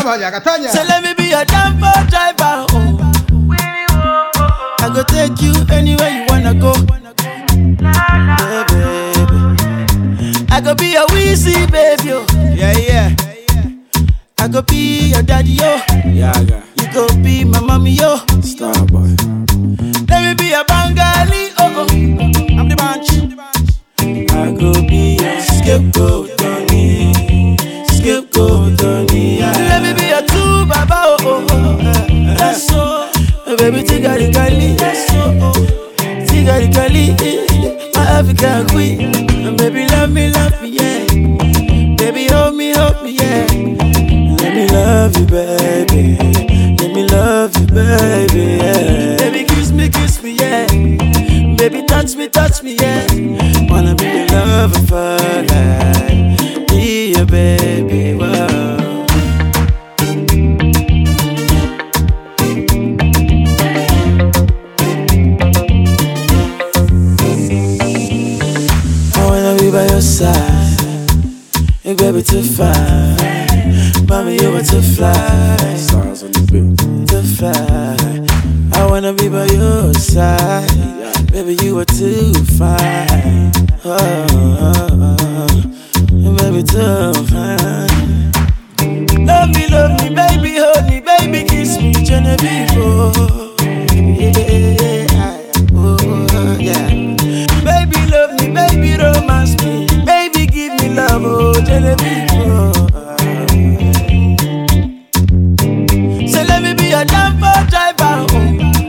Say let me be your Danfo driver. Oh. I go take you anywhere you wanna go. Yeah, baby. I go be your Weezy, baby. Oh. Yeah. I go be your daddy, yo. Yeah. You go be my mommy, yo. Starboy. Let me be your Bengali, oh. I'm the bunch. I go be your scapegoat, Tony. Scapegoat, Tony. Let me be your true baba, oh. That's so. Baby, tigari gali. That's so. Tigari gali. My African queen. Baby, love me, yeah. Baby, hold me, yeah. Let me love you, baby. Let me love you, baby, yeah. Baby, kiss me, yeah. Baby, touch me, yeah. Wanna be your lover for life. Be your baby, wow. I wanna be by your side. Hey, baby, too fine. Mommy, you were too fly. Stars on the beat. Too fly. I wanna be by your side. Baby, you were too fine. Baby, too fine. Love me, baby, hold me, baby, kiss me, Genevieve. Oh, yeah. Baby, love me, baby, romance me. Baby, give me love, oh, Genevieve. So let me be your Danfo driver, oh.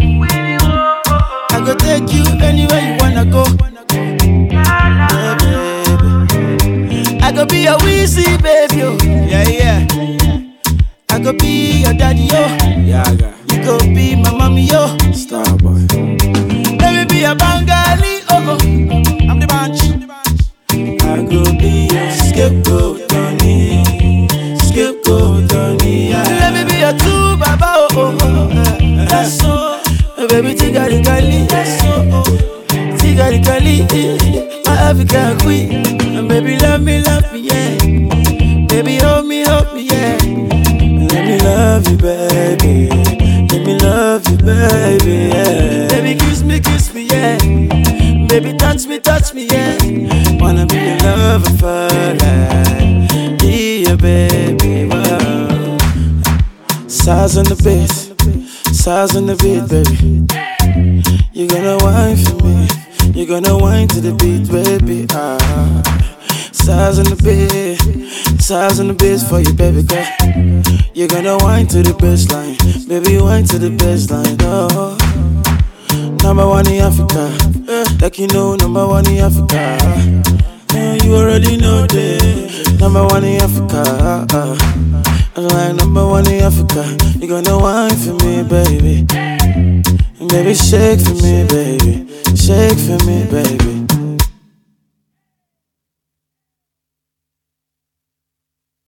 I go take you anywhere you wanna go. Yeah, baby. I go be your Weezy, baby, oh. Yeah. I go be your daddy, yo. Yeah. You go be my mommy, yo. Starboy. Let me be your Bengali, oh. I'm the bunch. I go be your scapegoat, Tony. Scapegoat, Tony. Let me be your true baba, oh. That's so. Baby, tigari gali. That's so. Tigari gali. My African queen. Baby, love me, yeah. Baby, hold me, yeah. Let me love you, baby. Let me love you, baby, yeah. Baby, kiss me, yeah. Baby, touch me, yeah. Wanna be your lover for life. Be your baby, wow. Size on the beat, baby. You gonna whine for me. You gonna whine to the beat, baby. Size on the beat for you, baby girl. You gonna whine to the baseline, baby, whine to the baseline. Oh, number one in Africa, like you know, number one in Africa. You already know that. Number one in Africa. I'm like number one in Africa. You gonna whine for me, baby. Baby, shake for me, baby. Shake for me, baby.